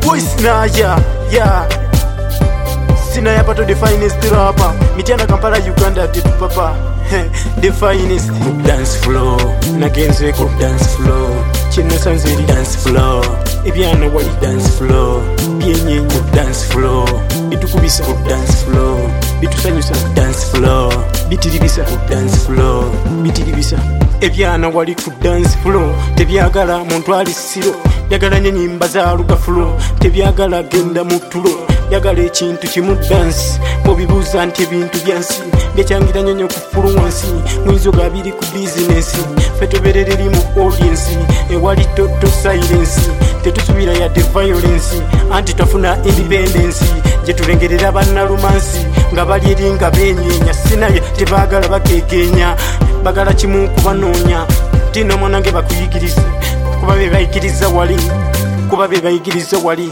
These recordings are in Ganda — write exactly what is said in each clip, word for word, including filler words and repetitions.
voice na ya ya sina ya pato the finest rapper Mityana Kampala Uganda titu papa the finest dance floor nagenze ku dance floor kinasanze dance floor ebyana wali dance floor byenye ku dance floor bitukubisa ku dance floor bitusanyusa ku dance floor bitiribisa ku dance floor bitiribisa ebyana wali ku dance floor tebyagala muntu ali siro yagala nyimba za lugafulo tebyagala genda mu tulo yagala ekintu kimu dance bobibuza nti ebintu byansi byachangira nyonyo ku fluency mwizo gabiri ku business fetoberereri mu audience ewali toto silence tetusubira ya the violence anti tafuna independence je tulengerera banna romansi nga bali eringa benyenya sinaye tebagala bakekenya bagala kimu kubanonya tino mwanange bakuyigirize kuba be bayigiriza wali kuba be bayigiriza wali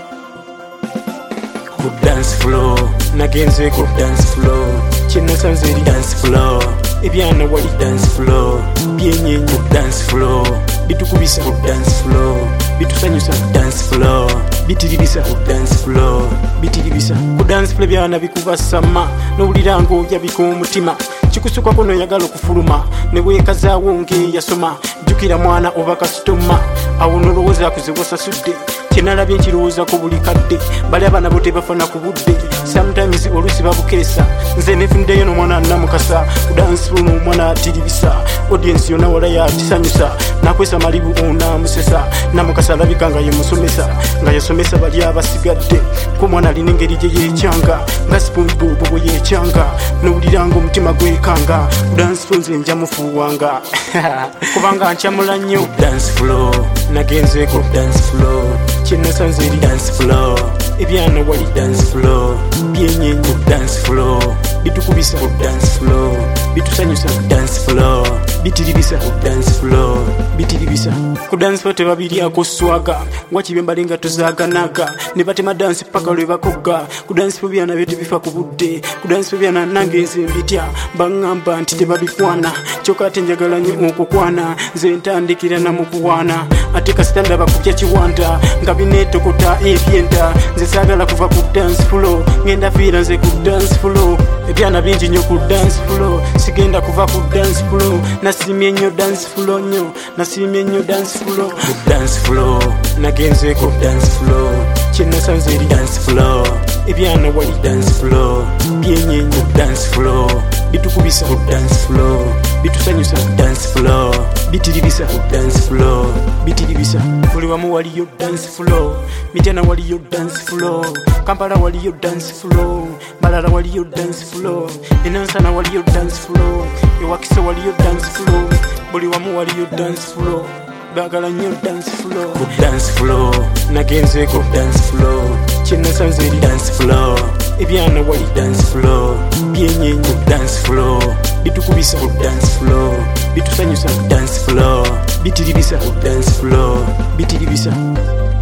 ku dance floor nagenze ku dance floor kinasanze dance floor ebyana wali dance floor byenye ku dance floor bitukubisa ku dance floor bitusanyusa ku dance floor bitiribisa ku dance floor bitiribisa ku dance floor byana bikuba sama n'obulirango yabiko umutima kikusuka kono yagalo kufuluma ne wekazaawo nge yasoma jukira mwana oba customer awo nolowoza kuziwosa sudde kinalabye kirowooza ku buli kadde bali abana bo tebafana ku budde sometimes olusi babukeesa nze nefundeyo n'omwana namukasa ku dance floor n'omwana atiribisa audience yona wala yatisanyusa nakwesa malibu ona musesa namukasa alabika nga ye musomesa nga yasomesa bali abasigadde ko mwana alina engeri gye yekyanga nga SpongeBob bwe yekyanga n'owulirango omutima gwekanga ku dance floor nze nja mufuuwanga kubanga nkyamula nnyo dance floor nagenze ku dance floor kinasanze dance floor ebyana wali dance floor byenye ku dance floor bitukubisa ku dance floor bitusanyusa ku dance floor bitiribisa ku dance floor bitiribisa ku dance floor tebabiryako swaga wakibe mbalinga tuzaganaga ne batema dance paka lwe bakoga ku dance floor byana byo tebifa ku budde ku dance floor byana nange nze mbitya bangamba nti tebabikwana kyokka ate njagala nnyo okukwana nze ntandikira namukuwana ate kasita ndaba kujja kiwanda nga binetokota ebyenda nze saagala kuva ku dance floor ngenda fiira nze ku dance floor ebyana bingi nnyo ku dance floor sigenda kuva ku dance floor nasimye nnyo dance floor nnyo nasimye nnyo dance floor ku dance floor nagenze ku dance floor kinasanze dance floor ebyana wali dance floor byenye ku dance floor bitukubisa ku dance floor bitusanyusa ku dance floor bitiribisa ku dance floor bitiribisa buli wamu waliyo dance floor Mityana waliyo dance floor Kampala waliyo dance floor Malala waliyo dance floor Enansana waliyo dance floor Ewakiso waliyo dance floor buli wamu waliyo dance floor bagala nnyo dance floor ku dance floor nagenze ku dance floor kinasanze dance floor ebyana wali dance floor byenye ku dance floor bitukubisa ku dance floor bitusanyusa ku dance floor bitiribisa ku dance floor bitiribisa